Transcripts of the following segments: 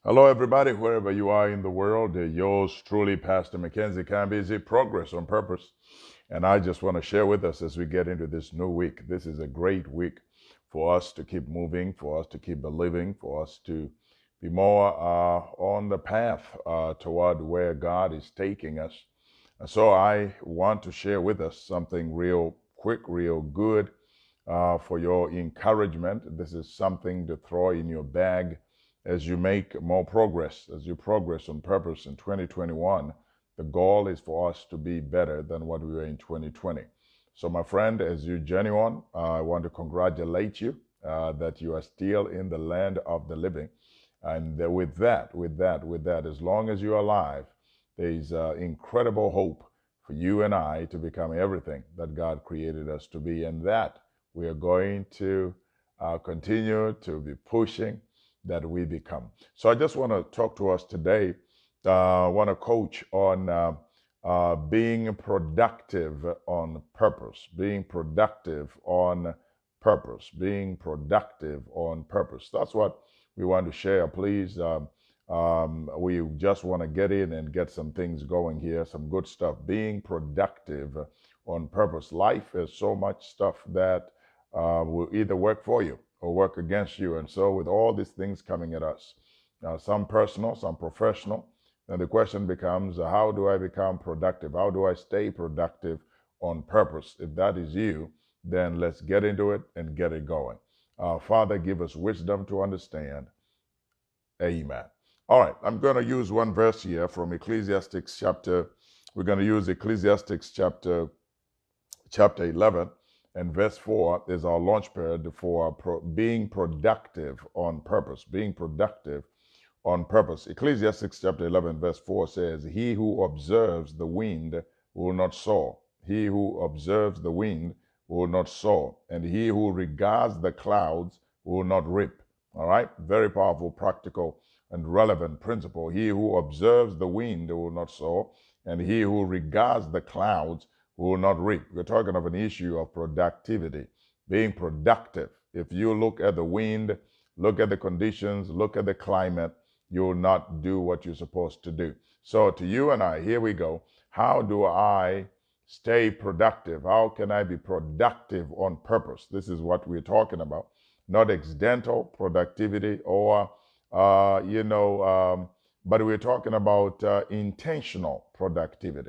Hello, everybody, wherever you are in the world. Yours truly, Pastor Mackenzie Kambezi, Progress on Purpose. And I just want to share with us as we get into this new week. This is a great week for us to keep moving, for us to keep believing, for us to be more on the path toward where God is taking us. And so I want to share with us something real quick, real good for your encouragement. This is something to throw in your bag as you make more progress, as you progress on purpose in 2021. The goal is for us to be better than what we were in 2020. So, my friend, as you journey on, I want to congratulate you that you are still in the land of the living. And with that, as long as you're alive, there is incredible hope for you and I to become everything that God created us to be. And that we are going to continue to be pushing that we become. So I just want to talk to us today. I want to coach on being productive on purpose, being productive on purpose, being productive on purpose. That's what we want to share. Please, we just want to get in and get some things going here, some good stuff. Being productive on purpose. Life is so much stuff that will either work for you or work against you. And so with all these things coming at us, some personal, some professional, then the question becomes, how do I become productive? How do I stay productive on purpose? If that is you, then let's get into it and get it going. Father, give us wisdom to understand. Amen. All right, I'm going to use one verse here from Ecclesiastes chapter. We're going to use Ecclesiastes chapter 11. And verse 4 is our launch pad for being productive on purpose. Being productive on purpose. Ecclesiastes chapter 11, verse 4 says, He who observes the wind will not sow. He who observes the wind will not sow. And he who regards the clouds will not reap. All right? Very powerful, practical, and relevant principle. He who observes the wind will not sow. And he who regards the clouds will not reap. We're talking of an issue of productivity, being productive. If you look at the wind, look at the conditions, look at the climate, you will not do what you're supposed to do. So to you and I, here we go. How do I stay productive? How can I be productive on purpose? This is what we're talking about. Not accidental productivity or, but we're talking about intentional productivity.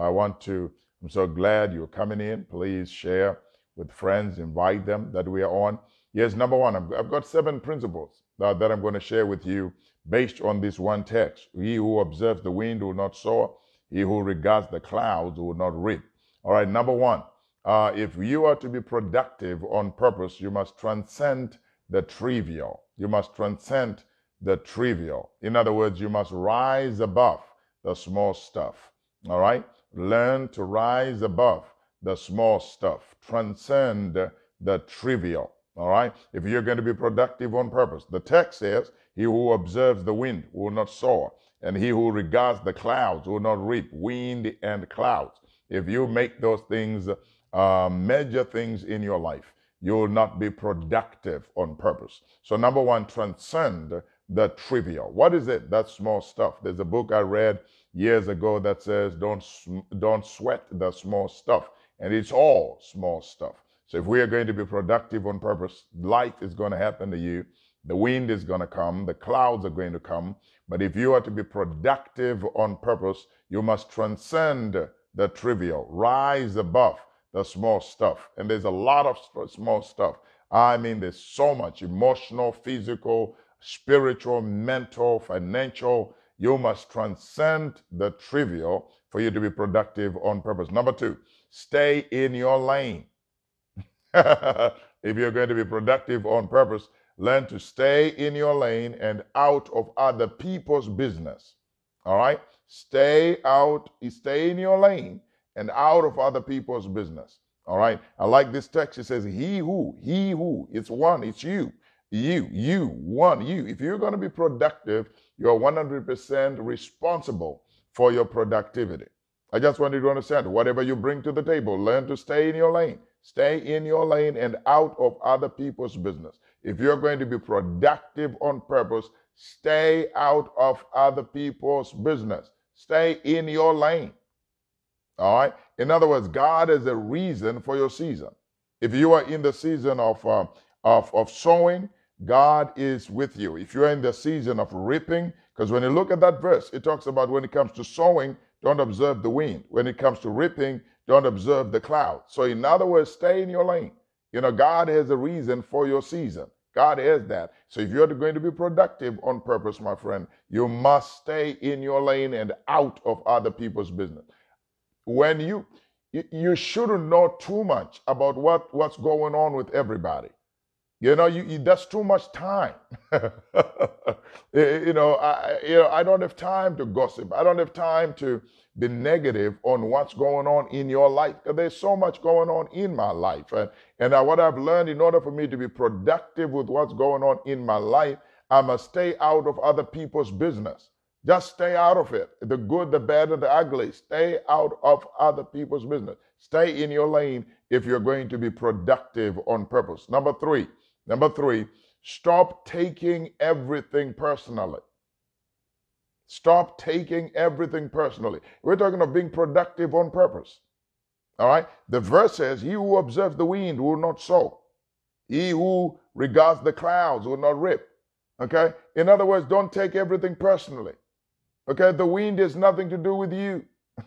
I'm so glad you're coming in. Please share with friends, invite them that we are on. Yes, number one, I've got 7 principles that I'm going to share with you based on this one text. He who observes the wind will not sow. He who regards the clouds will not reap. All right, number one, if you are to be productive on purpose, you must transcend the trivial. You must transcend the trivial. In other words, you must rise above the small stuff. All right? Learn to rise above the small stuff. Transcend the trivial. All right? If you're going to be productive on purpose, the text says, He who observes the wind will not sow, and he who regards the clouds will not reap. Wind and clouds. If you make those things major things in your life, you will not be productive on purpose. So number one, transcend the trivial. What is it? That small stuff. There's a book I read years ago that says don't sweat the small stuff, and it's all small stuff. So if we are going to be productive on purpose, life is going to happen to you. The wind is going to come, the clouds are going to come. But if you are to be productive on purpose, you must transcend the trivial, rise above the small stuff. And there's a lot of small stuff. I mean, there's so much emotional, physical, spiritual, mental, financial. You must transcend the trivial for you to be productive on purpose. Number 2, stay in your lane. If you're going to be productive on purpose, learn to stay in your lane and out of other people's business. All right? Stay in your lane and out of other people's business. All right? I like this text. It says, he who, it's one, it's you. You. If you're going to be productive, you're 100% responsible for your productivity. I just want you to understand, whatever you bring to the table, learn to stay in your lane. Stay in your lane and out of other people's business. If you're going to be productive on purpose, stay out of other people's business. Stay in your lane. All right. In other words, God is a reason for your season. If you are in the season of sowing, God is with you. If you're in the season of reaping, because when you look at that verse, it talks about when it comes to sowing, don't observe the wind. When it comes to reaping, don't observe the cloud. So in other words, stay in your lane. You know, God has a reason for your season. God has that. So if you're going to be productive on purpose, my friend, you must stay in your lane and out of other people's business. When you shouldn't know too much about what's going on with everybody. You know, that's too much time. I don't have time to gossip. I don't have time to be negative on what's going on in your life. There's so much going on in my life. And what I've learned, in order for me to be productive with what's going on in my life, I must stay out of other people's business. Just stay out of it. The good, the bad, and the ugly. Stay out of other people's business. Stay in your lane if you're going to be productive on purpose. Number three, stop taking everything personally. Stop taking everything personally. We're talking of being productive on purpose. All right? The verse says, he who observes the wind will not sow. He who regards the clouds will not reap. Okay? In other words, don't take everything personally. Okay? The wind has nothing to do with you.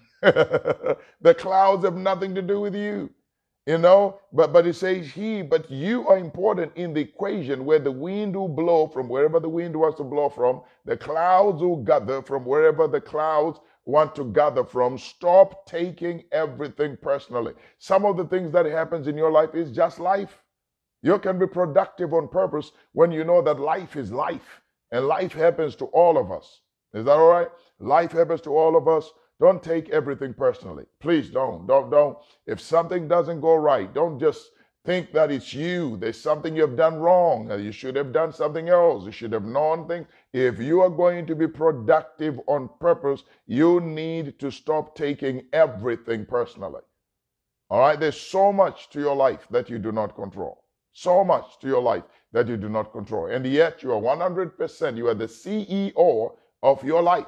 The clouds have nothing to do with you. You know, but it says but you are important in the equation, where the wind will blow from wherever the wind wants to blow from, the clouds will gather from wherever the clouds want to gather from. Stop taking everything personally. Some of the things that happens in your life is just life. You can be productive on purpose when you know that life is life, and life happens to all of us. Is that all right? Life happens to all of us. Don't take everything personally. Please don't. If something doesn't go right, don't just think that it's you. There's something you have done wrong. You should have done something else. You should have known things. If you are going to be productive on purpose, you need to stop taking everything personally. All right? There's so much to your life that you do not control. So much to your life that you do not control. And yet you are 100%, you are the CEO of your life.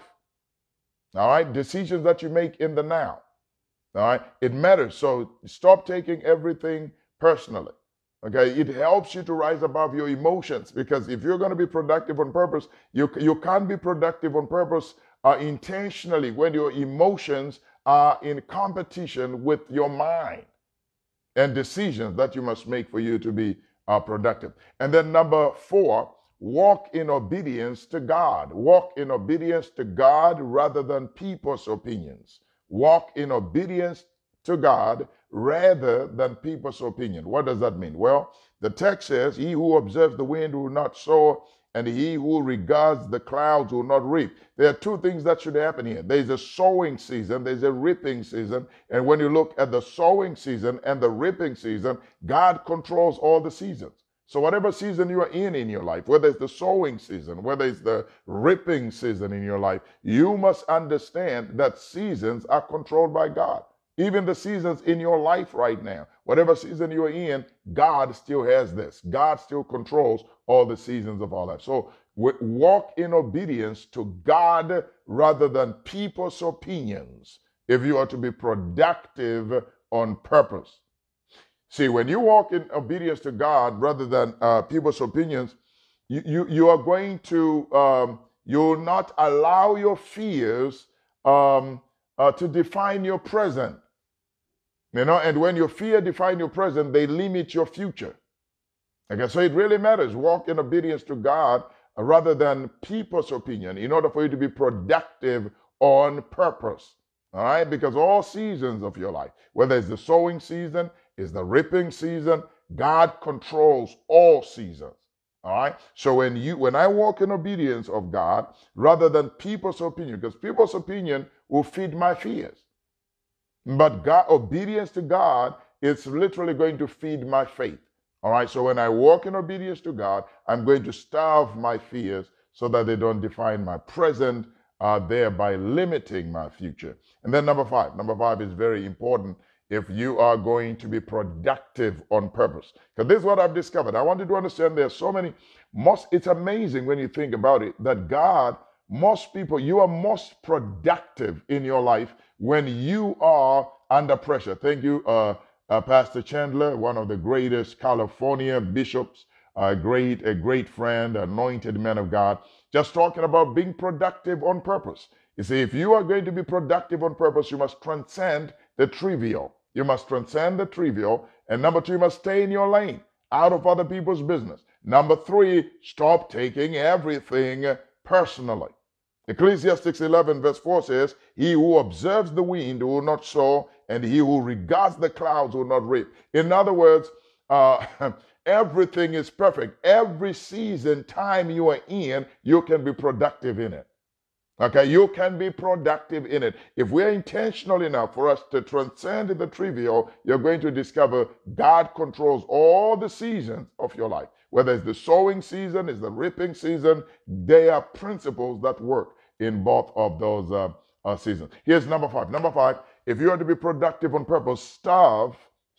All right, decisions that you make in the now. All right, it matters. So stop taking everything personally. Okay, it helps you to rise above your emotions, because if you're going to be productive on purpose, you can't be productive on purpose intentionally when your emotions are in competition with your mind and decisions that you must make for you to be productive. And then number 4, walk in obedience to God. Walk in obedience to God rather than people's opinions. Walk in obedience to God rather than people's opinion. What does that mean? Well, the text says, he who observes the wind will not sow, and he who regards the clouds will not reap. There are two things that should happen here. There's a sowing season, there's a reaping season. And when you look at the sowing season and the reaping season, God controls all the seasons. So whatever season you are in your life, whether it's the sowing season, whether it's the reaping season in your life, you must understand that seasons are controlled by God. Even the seasons in your life right now, whatever season you are in, God still has this. God still controls all the seasons of our life. So walk in obedience to God rather than people's opinions if you are to be productive on purpose. See, when you walk in obedience to God rather than people's opinions, you are going to, you'll not allow your fears to define your present. You know, and when your fear define your present, they limit your future. Okay, so it really matters. Walk in obedience to God rather than people's opinion in order for you to be productive on purpose. All right, because all seasons of your life, whether it's the sowing season, is the reaping season, God controls all seasons. All right. So when I walk in obedience of God rather than people's opinion, because people's opinion will feed my fears. But obedience to God is literally going to feed my faith. All right. So when I walk in obedience to God, I'm going to starve my fears so that they don't define my present, thereby limiting my future. And then number 5 is very important, if you are going to be productive on purpose. Because this is what I've discovered. I want you to understand there's so many, it's amazing when you think about it, that God, most people, you are most productive in your life when you are under pressure. Thank you, Pastor Chandler, one of the greatest California bishops, a great friend, anointed man of God, just talking about being productive on purpose. You see, if you are going to be productive on purpose, you must transcend the trivial. You must transcend the trivial. And number two, you must stay in your lane, out of other people's business. Number three, stop taking everything personally. Ecclesiastes 11 verse 4 says, he who observes the wind will not sow, and he who regards the clouds will not reap. In other words, everything is perfect. Every season, time you are in, you can be productive in it. Okay, you can be productive in it. If we're intentional enough for us to transcend the trivial, you're going to discover God controls all the seasons of your life. Whether it's the sowing season, it's the reaping season, there are principles that work in both of those seasons. Here's number five. Number five, if you are to be productive on purpose, starve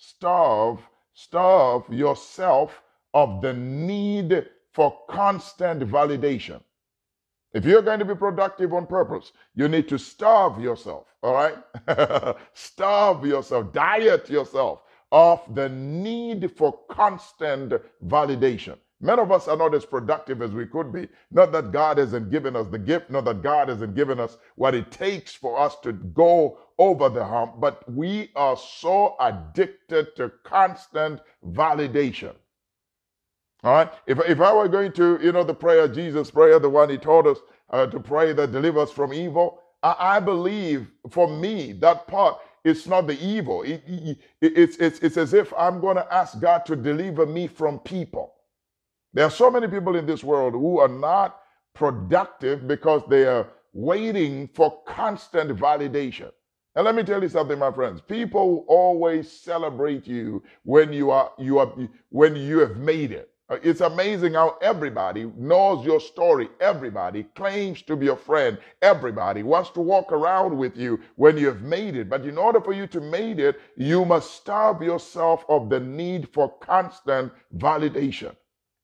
yourself of the need for constant validation. If you're going to be productive on purpose, you need to starve yourself, all right? Starve yourself, diet yourself of the need for constant validation. Many of us are not as productive as we could be. Not that God hasn't given us the gift, not that God hasn't given us what it takes for us to go over the hump, but we are so addicted to constant validation. All right. If I were going to, the prayer, Jesus' prayer, the one he taught us to pray that delivers from evil, I believe for me, that part, it's not the evil. It's as if I'm going to ask God to deliver me from people. There are so many people in this world who are not productive because they are waiting for constant validation. And let me tell you something, my friends. People always celebrate you when you have made it. It's amazing how everybody knows your story. Everybody claims to be a friend. Everybody wants to walk around with you when you have made it. But in order for you to make it, you must starve yourself of the need for constant validation.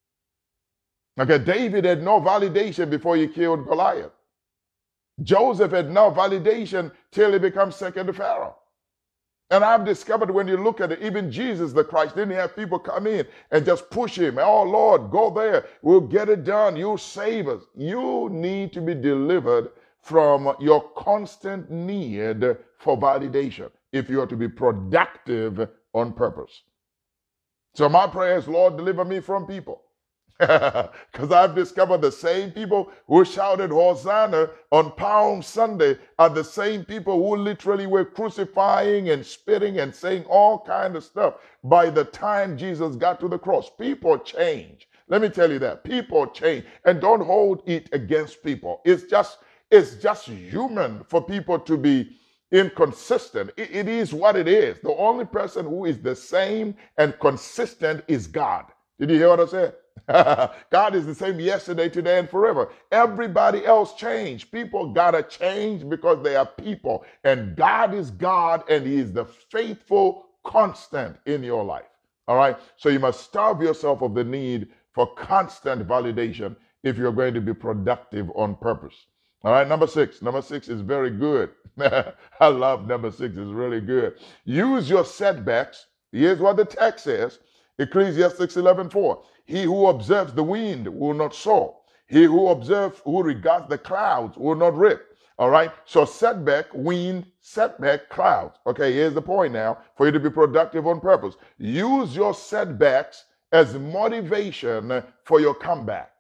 Okay, David had no validation before he killed Goliath. Joseph had no validation till he becomes second to Pharaoh. And I've discovered when you look at it, even Jesus the Christ didn't have people come in and just push him. Oh, Lord, go there. We'll get it done. You'll save us. You need to be delivered from your constant need for validation if you are to be productive on purpose. So my prayer is, Lord, deliver me from people. Because I've discovered the same people who shouted Hosanna on Palm Sunday are the same people who literally were crucifying and spitting and saying all kinds of stuff by the time Jesus got to the cross. People change. Let me tell you that. People change. And don't hold it against people. It's just human for people to be inconsistent. It is what it is. The only person who is the same and consistent is God. Did you hear what I said? God is the same yesterday, today, and forever. Everybody else changed. People gotta change because they are people. And God is God, and He is the faithful constant in your life. All right? So you must starve yourself of the need for constant validation if you're going to be productive on purpose. All right, number six. Number six is very good. I love number six. It's really good. Use your setbacks. Here's what the text says. Ecclesiastes 11:4. He who observes the wind will not sow. He who regards the clouds will not reap. All right. So setback, wind, setback, clouds. Okay, here's the point now for you to be productive on purpose. Use your setbacks as motivation for your comeback.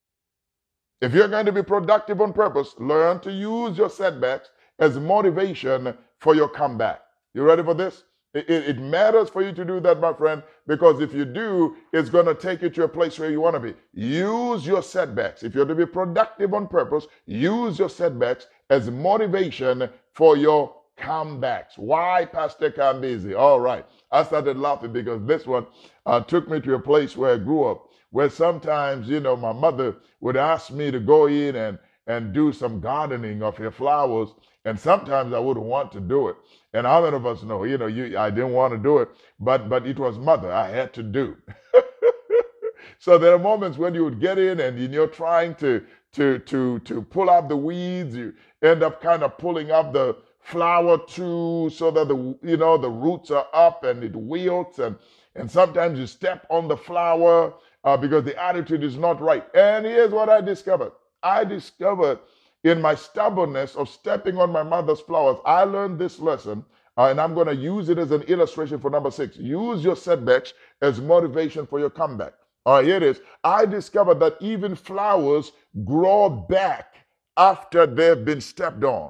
If you're going to be productive on purpose, learn to use your setbacks as motivation for your comeback. You ready for this? It matters for you to do that, my friend, because if you do, it's going to take you to a place where you want to be. Use your setbacks. If you're to be productive on purpose, use your setbacks as motivation for your comebacks. Why, Pastor Kambezi? All right. I started laughing because this one took me to a place where I grew up, where sometimes, my mother would ask me to go in and do some gardening of your flowers. And sometimes I would want to do it. And how many of us know, I didn't want to do it, but it was mother. I had to do. So there are moments when you would get in and you're trying to pull out the weeds. You end up kind of pulling up the flower too, so that the roots are up and it wilts, and sometimes you step on the flower because the attitude is not right. And here's what I discovered. I discovered in my stubbornness of stepping on my mother's flowers, I learned this lesson, and I'm going to use it as an illustration for number 6. Use your setbacks as motivation for your comeback. All right, here it is. I discovered that even flowers grow back after they've been stepped on.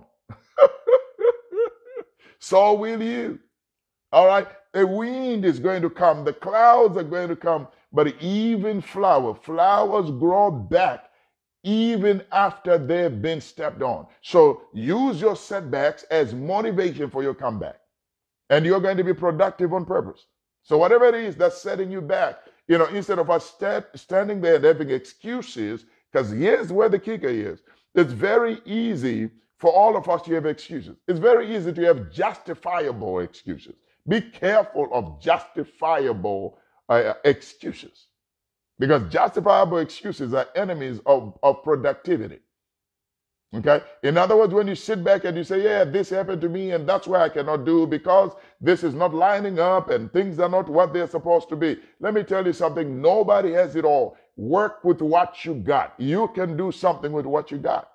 So will you. All right, a wind is going to come. The clouds are going to come. But even flowers grow back even after they've been stepped on. So use your setbacks as motivation for your comeback. And you're going to be productive on purpose. So whatever it is that's setting you back, instead of us standing there and having excuses, because here's where the kicker is. It's very easy for all of us to have excuses. It's very easy to have justifiable excuses. Be careful of justifiable excuses, because justifiable excuses are enemies of productivity. Okay? In other words, when you sit back and you say, yeah, this happened to me and that's why I cannot do because this is not lining up and things are not what they're supposed to be. Let me tell you something. Nobody has it all. Work with what you got. You can do something with what you got.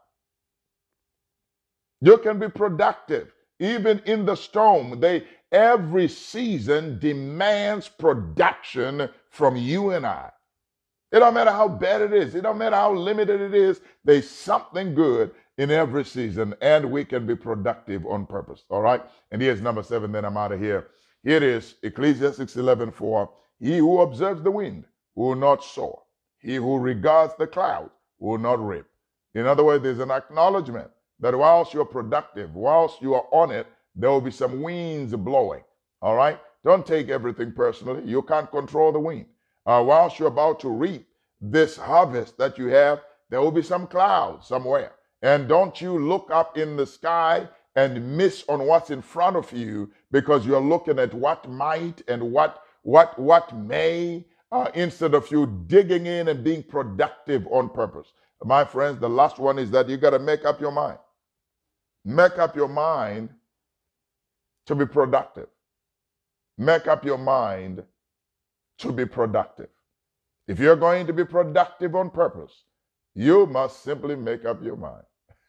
You can be productive. Even in the storm, every season demands production from you and I. It don't matter how bad it is. It don't matter how limited it is. There's something good in every season, and we can be productive on purpose. All right? And here's number 7, then I'm out of here. Here it is, Ecclesiastes 11:4. He who observes the wind will not sow. He who regards the clouds will not reap. In other words, there's an acknowledgement that whilst you're productive, whilst you are on it, there will be some winds blowing. All right? Don't take everything personally. You can't control the wind. Whilst you're about to reap this harvest that you have, there will be some clouds somewhere. And don't you look up in the sky and miss on what's in front of you because you're looking at what might and what may, instead of you digging in and being productive on purpose. My friends, the last one is that you got to make up your mind. Make up your mind to be productive. Make up your mind to be productive. If you're going to be productive on purpose, you must simply make up your mind.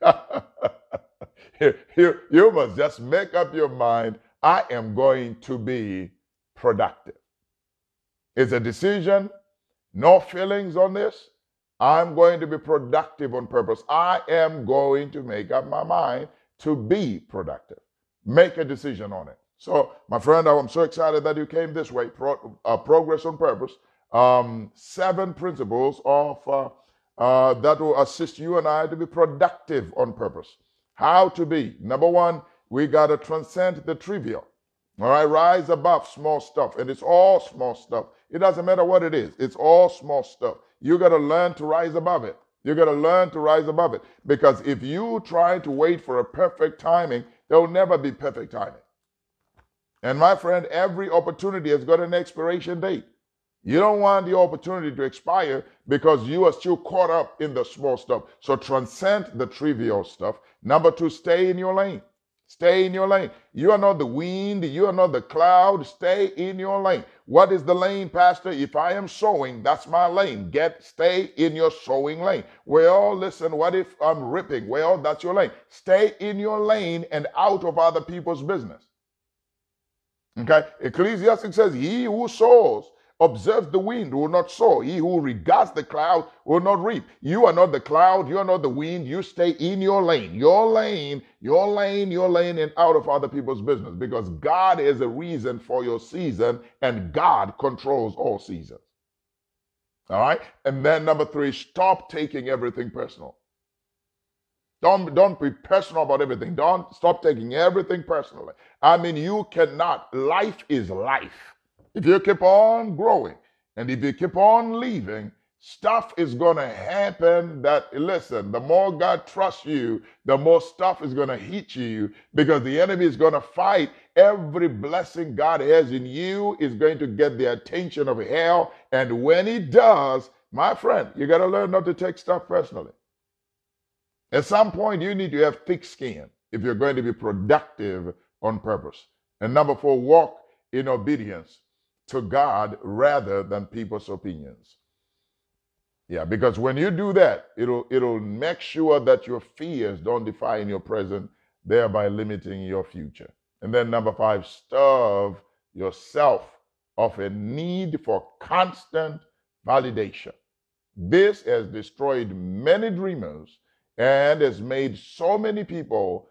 You must just make up your mind, I am going to be productive. It's a decision, no feelings on this. I'm going to be productive on purpose. I am going to make up my mind to be productive. Make a decision on it. So, my friend, I'm so excited that you came this way. Progress on purpose. 7 principles of that will assist you and I to be productive on purpose. How to be. Number 1, we got to transcend the trivial. All right, rise above small stuff. And it's all small stuff. It doesn't matter what it is. It's all small stuff. You got to learn to rise above it. You got to learn to rise above it. Because if you try to wait for a perfect timing, there will never be perfect timing. And my friend, every opportunity has got an expiration date. You don't want the opportunity to expire because you are still caught up in the small stuff. So transcend the trivial stuff. Number 2, stay in your lane. Stay in your lane. You are not the wind. You are not the cloud. Stay in your lane. What is the lane, Pastor? If I am sowing, that's my lane. Stay in your sowing lane. Well, listen, what if I'm ripping? Well, that's your lane. Stay in your lane and out of other people's business. Okay? Ecclesiastes says, he who sows, observes the wind, will not sow. He who regards the cloud will not reap. You are not the cloud. You are not the wind. You stay in your lane. Your lane, your lane, your lane, and out of other people's business. Because God is a reason for your season, and God controls all seasons. All right? And then number 3, stop taking everything personal. Don't be personal about everything. Don't stop taking everything personally. I mean, you cannot. Life is life. If you keep on growing and if you keep on living, Stuff is going to happen that, listen, the more God trusts you, the more stuff is going to hit you because the enemy is going to fight. Every blessing God has in you is going to get the attention of hell. And when it does, my friend, you got to learn not to take stuff personally. At some point, you need to have thick skin if you're going to be productive on purpose. And number 4, walk in obedience to God rather than people's opinions. Yeah, because when you do that, it'll make sure that your fears don't define your present, thereby limiting your future. And then number 5, starve yourself of a need for constant validation. This has destroyed many dreamers and has made so many people,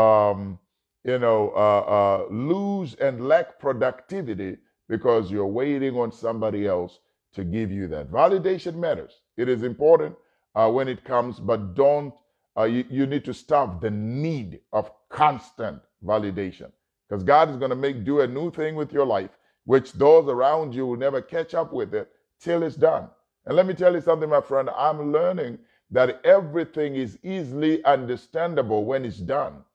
lose and lack productivity because you're waiting on somebody else to give you that. Validation matters. It is important when it comes, but you need to stop the need of constant validation because God is going to do a new thing with your life, which those around you will never catch up with it till it's done. And let me tell you something, my friend, I'm learning that everything is easily understandable when it's done.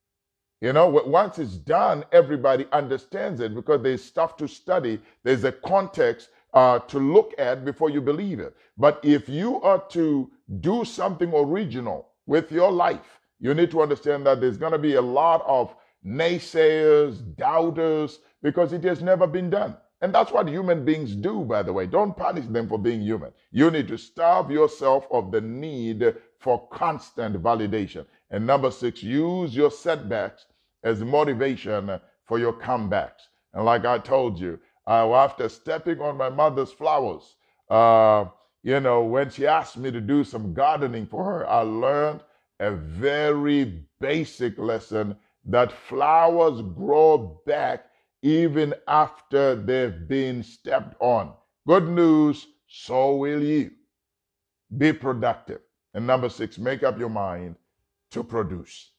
Once it's done, everybody understands it because there's stuff to study. There's a context to look at before you believe it. But if you are to do something original with your life, you need to understand that there's going to be a lot of naysayers, doubters, because it has never been done. And that's what human beings do, by the way. Don't punish them for being human. You need to starve yourself of the need for constant validation. And number 6, use your setbacks as motivation for your comebacks. And like I told you, after stepping on my mother's flowers, when she asked me to do some gardening for her, I learned a very basic lesson that flowers grow back even after they've been stepped on. Good news, so will you. Be productive. And number 6, make up your mind to produce.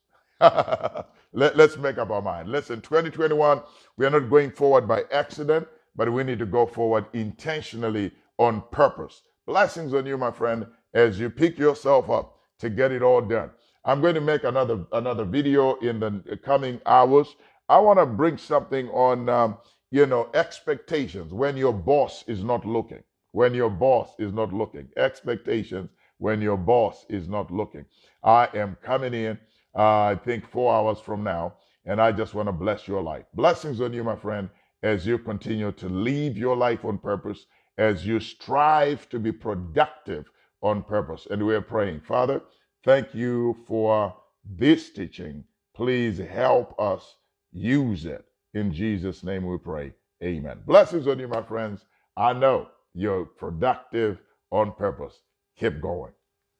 Let's make up our mind. Listen, 2021, we are not going forward by accident, but we need to go forward intentionally on purpose. Blessings on you, my friend, as you pick yourself up to get it all done. I'm going to make another video in the coming hours. I want to bring something on, expectations when your boss is not looking. When your boss is not looking. Expectations when your boss is not looking. I am coming in, I think 4 hours from now, and I just want to bless your life. Blessings on you, my friend, as you continue to live your life on purpose, as you strive to be productive on purpose. And we're praying, Father, thank you for this teaching. Please help us use it. In Jesus' name we pray. Amen. Blessings on you, my friends. I know you're productive on purpose. Keep going.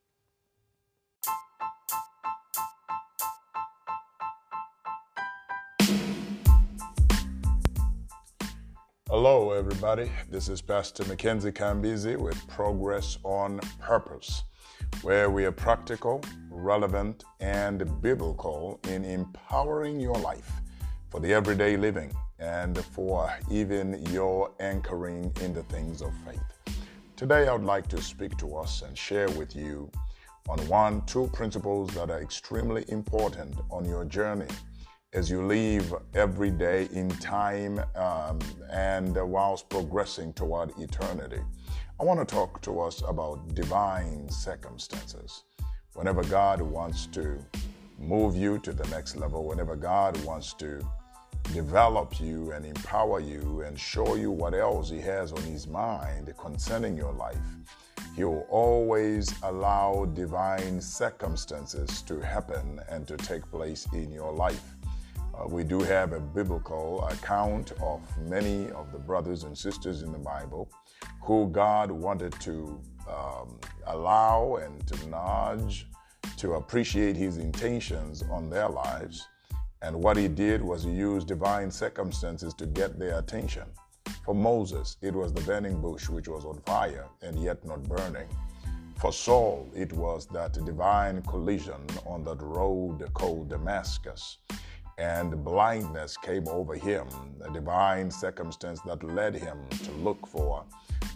Hello, everybody. This is Pastor Mackenzie Kambizi with Progress on Purpose, where we are practical, relevant, and biblical in empowering your life for the everyday living and for even your anchoring in the things of faith. Today, I would like to speak to us and share with you on 2 principles that are extremely important on your journey as you live every day in time and whilst progressing toward eternity. I want to talk to us about divine circumstances. Whenever God wants to move you to the next level, whenever God wants to develop you and empower you and show you what else He has on His mind concerning your life, He will always allow divine circumstances to happen and to take place in your life. We do have a biblical account of many of the brothers and sisters in the Bible who God wanted to allow and to nudge to appreciate His intentions on their lives. And what He did was He used divine circumstances to get their attention. For Moses, it was the burning bush which was on fire and yet not burning. For Saul, it was that divine collision on that road called Damascus. And blindness came over him, a divine circumstance that led him to look for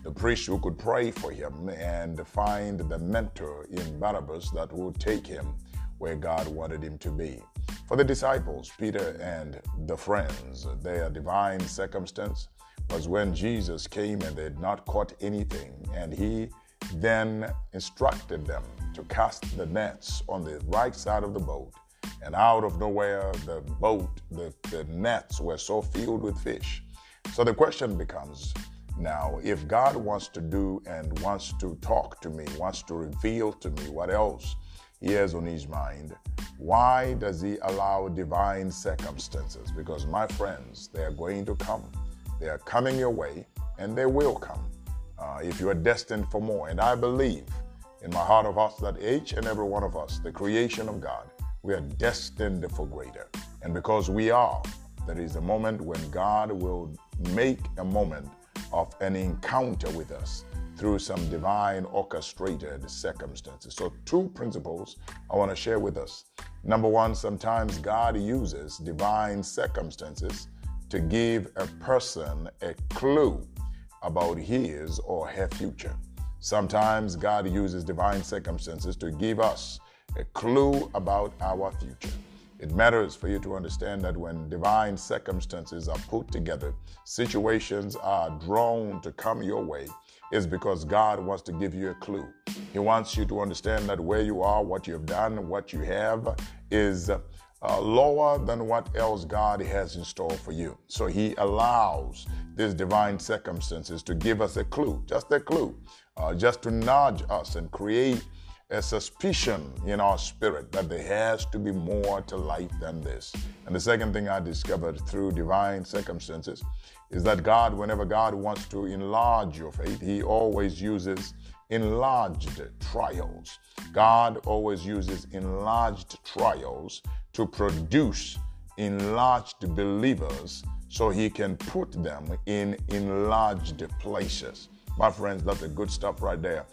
the priest who could pray for him and find the mentor in Barabbas that would take him where God wanted him to be. For the disciples, Peter and the friends, their divine circumstance was when Jesus came and they had not caught anything, and he then instructed them to cast the nets on the right side of the boat. And out of nowhere, the nets were so filled with fish. So the question becomes, now, if God wants to do and wants to talk to me, wants to reveal to me what else he has on his mind, why does he allow divine circumstances? Because, my friends, they are going to come. They are coming your way, and they will come if you are destined for more. And I believe in my heart of hearts that each and every one of us, the creation of God, we are destined for greater. And because we are, there is a moment when God will make a moment of an encounter with us through some divine orchestrated circumstances. So 2 principles I want to share with us. Number 1, sometimes God uses divine circumstances to give a person a clue about his or her future. Sometimes God uses divine circumstances to give us a clue about our future. It matters for you to understand that when divine circumstances are put together, situations are drawn to come your way, is because God wants to give you a clue. He wants you to understand that where you are, what you have done, what you have is lower than what else God has in store for you. So he allows these divine circumstances to give us a clue, just a clue, just to nudge us and create a suspicion in our spirit that there has to be more to life than this. And the second thing I discovered through divine circumstances is that God, whenever God wants to enlarge your faith, he always uses enlarged trials. God always uses enlarged trials to produce enlarged believers so he can put them in enlarged places. My friends, that's the good stuff right there.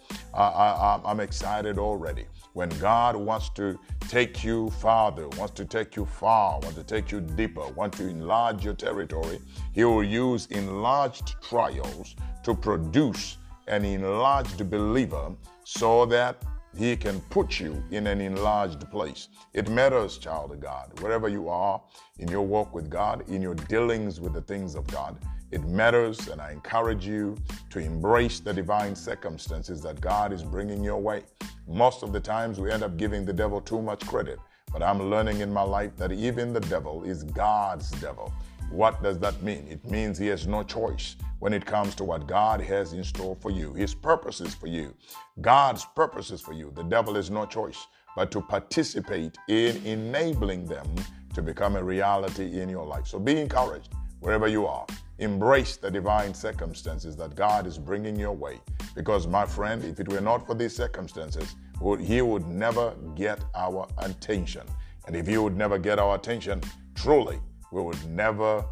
I'm excited already. When God wants to take you farther, wants to take you far, wants to take you deeper, wants to enlarge your territory, he will use enlarged trials to produce an enlarged believer so that he can put you in an enlarged place. It matters, child of God, wherever you are in your walk with God, in your dealings with the things of God. It matters, and I encourage you to embrace the divine circumstances that God is bringing your way. Most of the times we end up giving the devil too much credit, but I'm learning in my life that even the devil is God's devil. What does that mean? It means he has no choice when it comes to what God has in store for you. His purposes for you, God's purposes for you. The devil has no choice but to participate in enabling them to become a reality in your life. So be encouraged wherever you are. Embrace the divine circumstances that God is bringing your way. Because, my friend, if it were not for these circumstances, he would never get our attention. And if he would never get our attention, truly, we would never,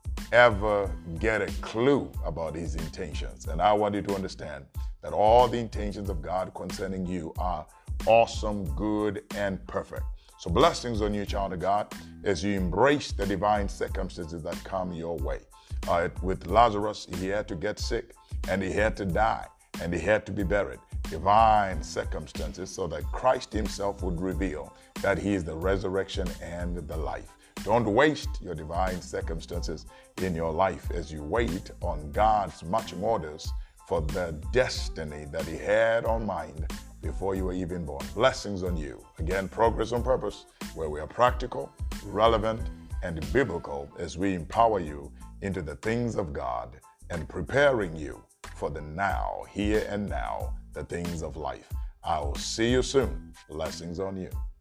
ever get a clue about his intentions. And I want you to understand that all the intentions of God concerning you are awesome, good, and perfect. So blessings on you, child of God, as you embrace the divine circumstances that come your way. With Lazarus, he had to get sick, and he had to die, and he had to be buried. Divine circumstances so that Christ himself would reveal that he is the resurrection and the life. Don't waste your divine circumstances in your life as you wait on God's marching orders for the destiny that he had on mind before you were even born. Blessings on you. Again, Progress on Purpose, where we are practical, relevant, and biblical as we empower you into the things of God and preparing you for the now, here and now, the things of life. I will see you soon. Blessings on you.